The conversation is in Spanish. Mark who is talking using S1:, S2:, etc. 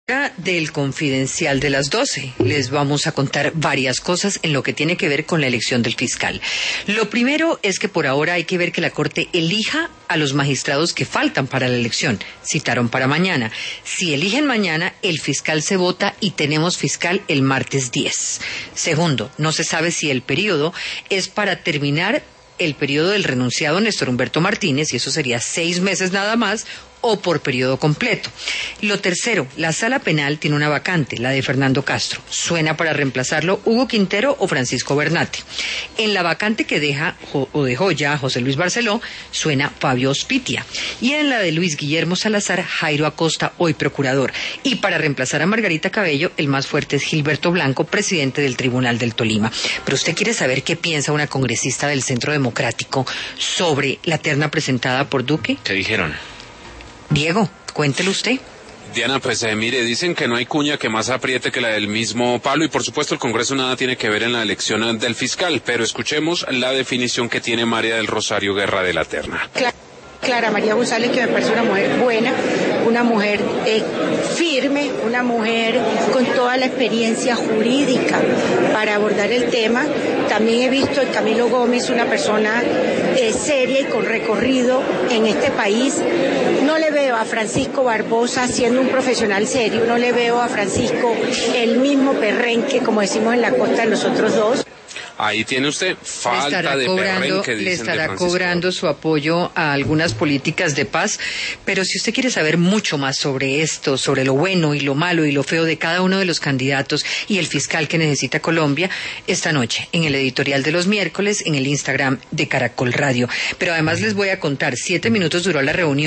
S1: Del Confidencial de las 12. Les vamos a contar varias cosas en lo que tiene que ver con la elección del fiscal. Lo primero es que por ahora hay que ver que la Corte elija a los magistrados que faltan para la elección. Citaron para mañana. Si eligen mañana, el fiscal se vota y tenemos fiscal el martes 10. Segundo, no se sabe si el periodo es para terminar el periodo del renunciado Néstor Humberto Martínez, y eso sería 6 meses nada más, o por periodo completo. Lo tercero, la sala penal tiene una vacante, la de Fernando Castro. Suena para reemplazarlo Hugo Quintero o Francisco Bernate. En la vacante que dejó ya José Luis Barceló, suena Fabio Ospitia. Y en la de Luis Guillermo Salazar, Jairo Acosta, hoy procurador. Y para reemplazar a Margarita Cabello, el más fuerte es Gilberto Blanco, presidente del Tribunal del Tolima. Pero usted quiere saber qué piensa una congresista del Centro Democrático sobre la terna presentada por Duque.
S2: ¿Qué dijeron?
S1: Diego, cuéntelo usted.
S2: Diana, pues mire, dicen que no hay cuña que más apriete que la del mismo palo y por supuesto el Congreso nada tiene que ver en la elección del fiscal, pero escuchemos la definición que tiene María del Rosario Guerra de la terna.
S3: Clara María González, que me parece una mujer buena, una mujer firme, una mujer con toda la experiencia jurídica para abordar el tema. También he visto a Camilo Gómez, una persona seria y con recorrido en este país. No le veo a Francisco Barbosa siendo un profesional serio, no le veo a Francisco el mismo perrenque, como decimos en la costa, de los otros dos.
S2: Ahí tiene usted falta de perrenque,
S1: le estará cobrando su apoyo a algunas políticas de paz, pero si usted quiere saber mucho más sobre esto, sobre lo bueno y lo malo y lo feo de cada uno de los candidatos y el fiscal que necesita Colombia, esta noche en el editorial de los miércoles en el Instagram de Caracol Radio. Pero además les voy a contar, 7 minutos duró la reunión.